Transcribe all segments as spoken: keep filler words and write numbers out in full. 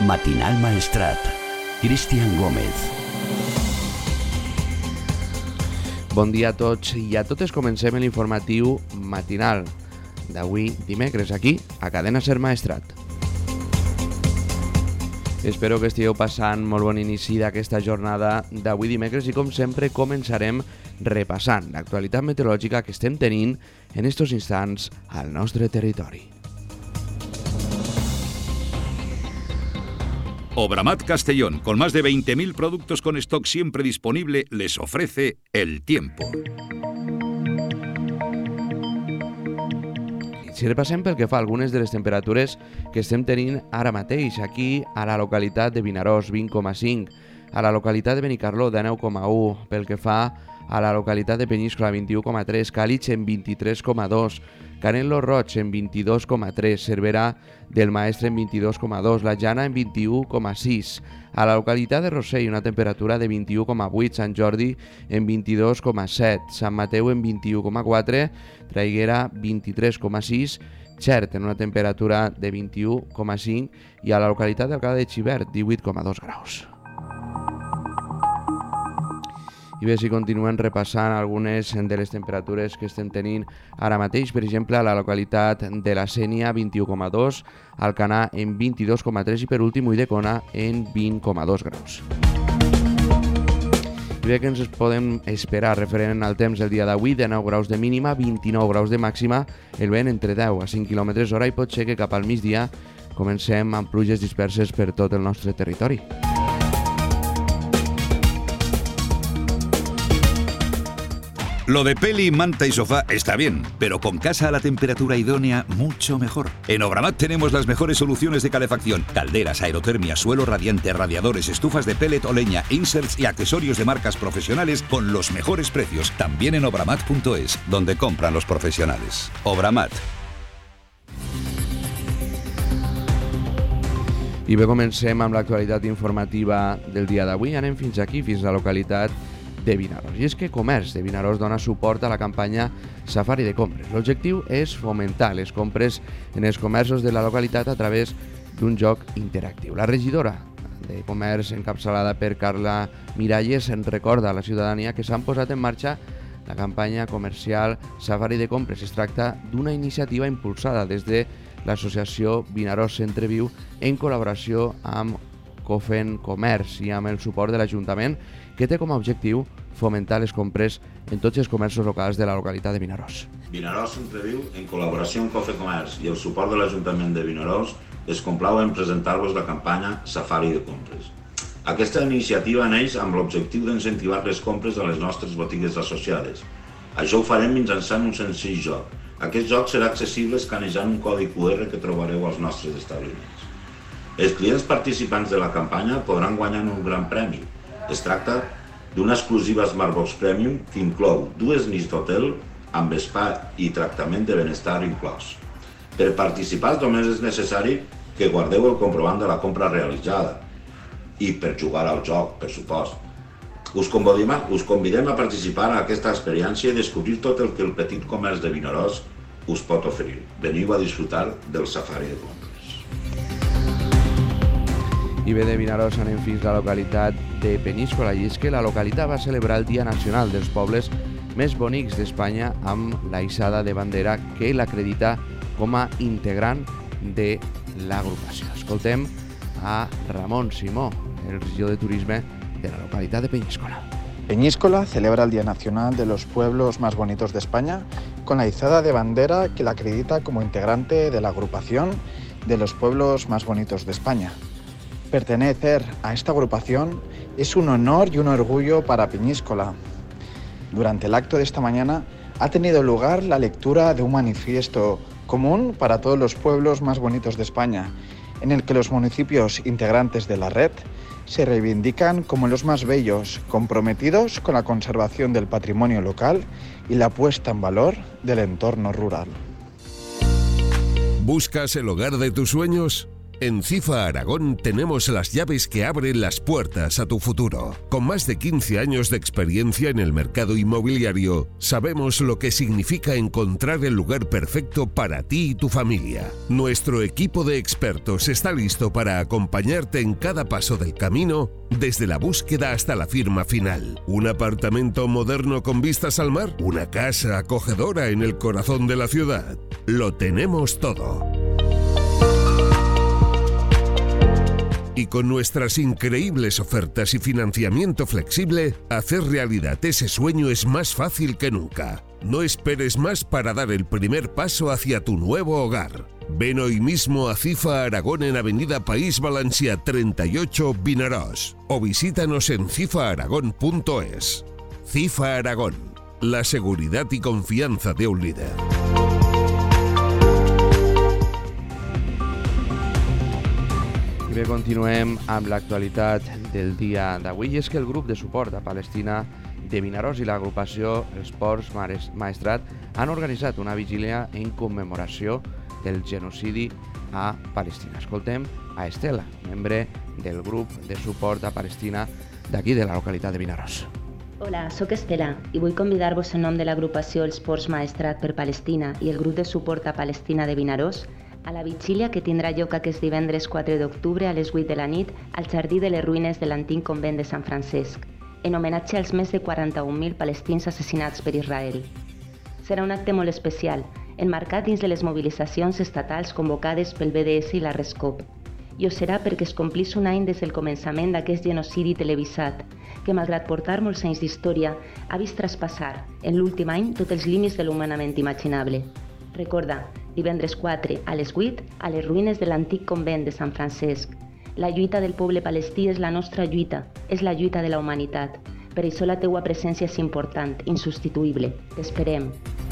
Matinal Maestrat. Cristian Gómez. Bon dia a tots i a totes. Comencem l'informatiu matinal d'avui dimecres aquí a Cadena Ser Maestrat. Espero que estigueu passant molt bon inici d'aquesta jornada d'avui dimecres i com sempre començarem repassant l'actualitat meteorològica que estem tenint en estos instants al nostre territori. Obramat Castellón, con más de veinte mil productos con stock siempre disponible, les ofrece el tiempo. Si repassem pel que fa a algunes de les temperatures que estem tenint ara mateix, aquí a la localitat de Vinaròs, vint coma cinc, a la localitat de Benicarló, dinou coma u, pel que fa a la localitat de Peníscola, vint-i-u coma tres, Càlig en vint-i-tres coma dos, Canet lo Roig en vint-i-dos coma tres, Cervera del Maestre en vint-i-dos coma dos, La Jana en vint-i-u coma sis, a la localitat de Rossell una temperatura de vint-i-u coma vuit, Sant Jordi en vint-i-dos coma set, Sant Mateu en vint-i-u coma quatre, Traiguera vint-i-tres coma sis, Xert en una temperatura de vint-i-u coma cinc i a la localitat d'Alcalá de Xivert divuit coma dos graus. I bé, si continuem repassant algunes de les temperatures que estem tenint ara mateix, per exemple, a la localitat de la Sénia, vint-i-u coma dos, Alcanar en vint-i-dos coma tres i per últim Ulldecona en vint coma dos graus. I bé, que ens podem esperar referent al temps del dia d'avui, dinou graus de mínima, vint-i-nou graus de màxima, el vent entre deu a cinc quilòmetres hora i pot ser que cap al migdia comencem amb pluges disperses per tot el nostre territori. Lo de peli, manta y sofá está bien, pero con casa a la temperatura idónea, mucho mejor. En Obramat tenemos las mejores soluciones de calefacción: calderas, aerotermia, suelo radiante, radiadores, estufas de pellet o leña, inserts y accesorios de marcas profesionales con los mejores precios. También en obramat punto es, donde compran los profesionales. Obramat. I bé, comencem amb l'actualitat informativa del dia d'avui. Anem fins aquí, fins a la localitat de Vinaròs. I és que Comerç de Vinaròs dona suport a la campanya Safari de Compres. L'objectiu és fomentar les compres en els comerços de la localitat a través d'un joc interactiu. La regidora de Comerç, encapçalada per Carla Miralles, en recorda a la ciutadania que s'han posat en marxa la campanya comercial Safari de Compres. Es tracta d'una iniciativa impulsada des de l'associació Vinaròs Centre Viu en col·laboració amb Cofen Comerç i amb el suport de l'Ajuntament, que té com a objectiu fomentar les compres en tots els comerços locals de la localitat de Vinaròs. Vinaròs Centre Viu, en col·laboració amb Cofen Comerç i el suport de l'Ajuntament de Vinaròs, es complau en presentar-vos la campanya Safari de Compres. Aquesta iniciativa neix amb l'objectiu d'incentivar les compres a les nostres botigues associades. Això ho farem mitjançant un senzill joc. Aquest joc serà accessible escanejant un codi cu erre que trobareu als nostres establiments. Els clients participants de la campanya podran guanyar un gran premi. Es tracta d'una exclusiva Smartbox Premium que inclou dues nits d'hotel amb spa i tractament de benestar inclòs. Per participar només és necessari que guardeu el comprovant de la compra realitzada i per jugar al joc, per supost. Us convidem, us convidem a participar en aquesta experiència i descobrir tot el que el petit comerç de Vinaròs us pot oferir. Veniu a disfrutar del Safari de Compres. I bé, de Vinaròs anem fins a la localitat de Peníscola, i és que la localitat va celebrar el Dia Nacional dels Pobles més bonics d'Espanya amb la hissada de bandera que l'acredita com a integrant de l'agrupació. Escoltem a Ramon Simó, el regidor de Turisme de la localitat de Peníscola. Peñíscola celebra el Día Nacional de los Pueblos Más Bonitos de España con la izada de bandera que la acredita como integrante de la agrupación de los pueblos más bonitos de España. Pertenecer a esta agrupación es un honor y un orgullo para Peñíscola. Durante el acto de esta mañana ha tenido lugar la lectura de un manifiesto común para todos los pueblos más bonitos de España, en el que los municipios integrantes de la red se reivindican como los más bellos, comprometidos con la conservación del patrimonio local y la puesta en valor del entorno rural. ¿Buscas el hogar de tus sueños? En CIFA Aragón tenemos las llaves que abren las puertas a tu futuro. Con más de quince años de experiencia en el mercado inmobiliario, sabemos lo que significa encontrar el lugar perfecto para ti y tu familia. Nuestro equipo de expertos está listo para acompañarte en cada paso del camino, desde la búsqueda hasta la firma final. ¿Un apartamento moderno con vistas al mar? ¿Una casa acogedora en el corazón de la ciudad? Lo tenemos todo. Y con nuestras increíbles ofertas y financiamiento flexible, hacer realidad ese sueño es más fácil que nunca. No esperes más para dar el primer paso hacia tu nuevo hogar. Ven hoy mismo a CIFA Aragón en Avenida País Valencià treinta y ocho, Vinaròs, o visítanos en cifa aragón punto es. CIFA Aragón, la seguridad y confianza de un líder. I bé, continuem amb l'actualitat del dia d'avui, i és que el grup de suport a Palestina de Vinaròs i l'agrupació Esports Maestrat han organitzat una vigília en commemoració del genocidi a Palestina. Escoltem a Estela, membre del grup de suport a Palestina d'aquí de la localitat de Vinaròs. Hola, sóc Estela i vull convidar-vos en nom de l'agrupació Esports Maestrat per Palestina i el grup de suport a Palestina de Vinaròs a la vigília que tindrà lloc aquest divendres quatre d'octubre a les vuit de la nit al Jardí de les Ruïnes de l'antic convent de Sant Francesc, en homenatge als més de quaranta-un mil palestins assassinats per Israel. Serà un acte molt especial, enmarcat dins de les mobilitzacions estatals convocades pel B D S i la RESCOP, i ho serà perquè es complís un any des del començament d'aquest genocidi televisat, que malgrat portar molts anys d'història, ha vist traspassar, en l'últim any, tots els límits de l'humanament imaginable. Recorda, divendres quatre a les vuit, a les ruïnes de l'antic convent de Sant Francesc. La lluita del poble palestí és la nostra lluita, és la lluita de la humanitat. Per això la teua presència és important, insubstituïble. T'esperem.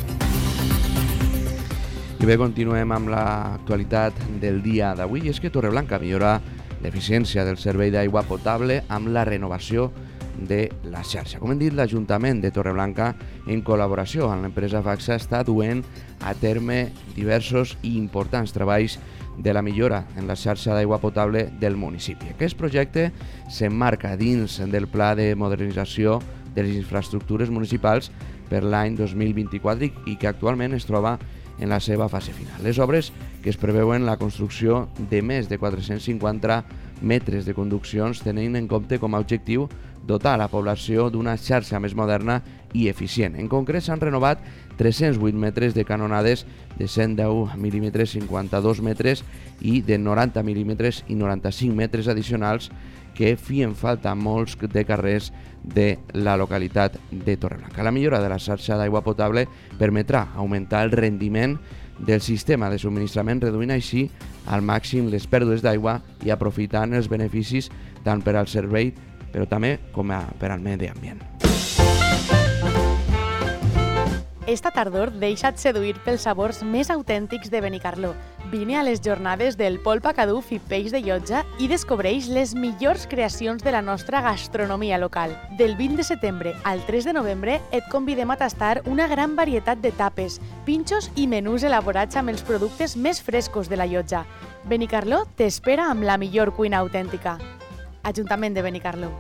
I bé, continuem amb l'actualitat del dia d'avui, i és que Torreblanca millora l'eficiència del servei d'aigua potable amb la renovació de la xarxa. Com hem dit, l'Ajuntament de Torreblanca, en col·laboració amb l'empresa Faxa, està duent a terme diversos i importants treballs de la millora en la xarxa d'aigua potable del municipi. Aquest projecte s'emmarca dins del Pla de Modernització de les Infraestructures Municipals per l'any dos mil vint-i-quatre i que actualment es troba en la seva fase final. Les obres, que es preveuen la construcció de més de quatre-cents cinquanta metres de conduccions, tenint en compte com a objectiu dotar la població d'una xarxa més moderna i eficient. En concret, s'han renovat tres-cents vuit metres de canonades de cent deu mil·límetres, cinquanta-dos metres i de noranta mil·límetres i noranta-cinc metres addicionals que fien falta molts de carrers de la localitat de Torreblanca. La millora de la xarxa d'aigua potable permetrà augmentar el rendiment del sistema de subministrament, reduint així al màxim les pèrdues d'aigua i aprofitant els beneficis tant per al servei però també com a per al medi ambient. Esta tardor deixa't seduir pels sabors més autèntics de Benicarló. Vine a les jornades del polpa caduf i peix de llotja i descobreix les millors creacions de la nostra gastronomia local. Del vint de setembre al tres de novembre et convidem a tastar una gran varietat de tapes, pinxos i menús elaborats amb els productes més frescos de la llotja. Benicarló t'espera amb la millor cuina autèntica. Ajuntament de Benicarló.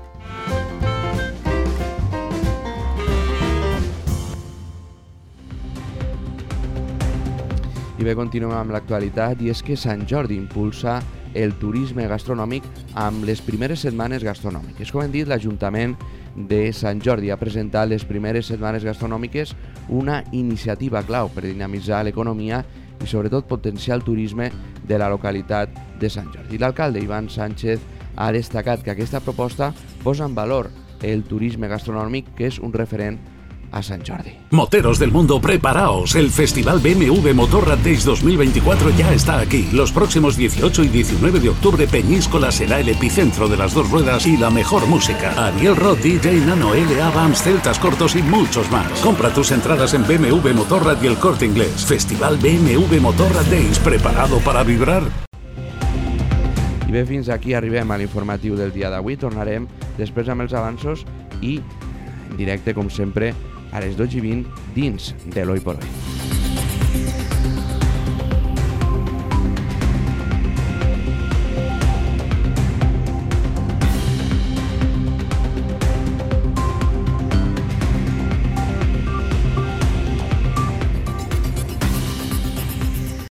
I bé, continuem amb l'actualitat, i és que Sant Jordi impulsa el turisme gastronòmic amb les primeres setmanes gastronòmiques. Com hem dit, l'Ajuntament de Sant Jordi ha presentat les primeres setmanes gastronòmiques, una iniciativa clau per dinamitzar l'economia i sobretot potenciar el turisme de la localitat de Sant Jordi. L'alcalde Ivan Sánchez ha destacat que aquesta proposta posa en valor el turisme gastronòmic, que és un referent a Sant Jordi. Moteros del mundo, preparaos. El Festival B M W Motorrad Days dos mil veinticuatro ya está aquí. Los próximos dieciocho y diecinueve de octubre, Peñíscola será el epicentro de las dos ruedas y la mejor música. Ariel Roth, D J Nano, L A, Bams, Celtas Cortos y muchos más. Compra tus entradas en B M W Motorrad y El Corte Inglés. Festival B M W Motorrad Days, ¿preparado para vibrar? I bé, fins aquí arribem a l'informatiu del dia d'avui. Tornarem després amb els avanços i en directe, com sempre, a les dotze i vint dins de l'Hoy por Hoy.